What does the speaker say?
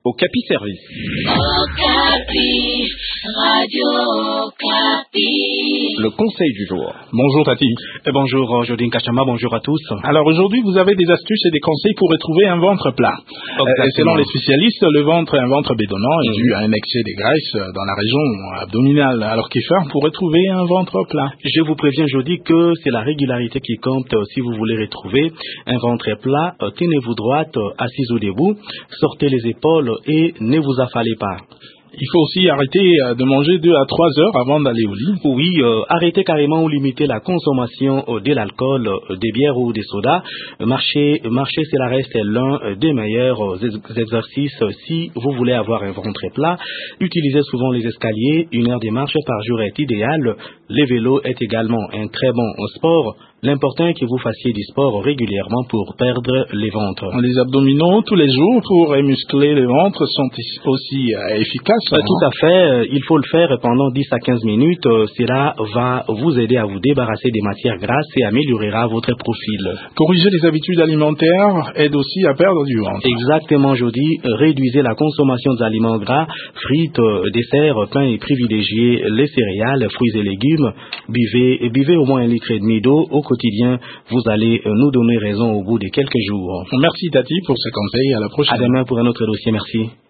Okapi Service. Okapi, Radio Okapi. Le conseil du jour. Bonjour Tati. Bonjour Jodine Kachama, bonjour à tous. Alors aujourd'hui vous avez des astuces et des conseils pour retrouver un ventre plat. Selon les spécialistes, le ventre est un ventre bédonnant est dû à un excès de graisse dans la région abdominale. Alors qu'il fait pour retrouver un ventre plat? Je vous préviens Jody que c'est la régularité qui compte. Si vous voulez retrouver un ventre plat, tenez-vous droite, assise ou debout, sortez les épaules et ne vous affalez pas. Il faut aussi arrêter de manger 2 à 3 heures avant d'aller au lit. Oui, arrêtez carrément ou limitez la consommation de l'alcool, des bières ou des sodas. Marcher, cela reste l'un des meilleurs exercices si vous voulez avoir un ventre plat. Utilisez souvent les escaliers. 1 heure de marche par jour est idéal. Le vélo est également un très bon sport. L'important est que vous fassiez du sport régulièrement pour perdre les ventres. Les abdominaux tous les jours pour muscler le ventre sont aussi efficaces. Tout à fait. Il faut le faire pendant 10 à 15 minutes. Cela va vous aider à vous débarrasser des matières grasses et améliorera votre profil. Corriger les habitudes alimentaires aide aussi à perdre du ventre. Exactement, Jody. Réduisez la consommation d'aliments gras, frites, desserts, pain et privilégiez les céréales, fruits et légumes. Buvez au moins 1,5 litre d'eau au quotidien, vous allez nous donner raison au bout de quelques jours. Merci Tati pour ce conseil, à la prochaine. À demain pour un autre dossier, merci.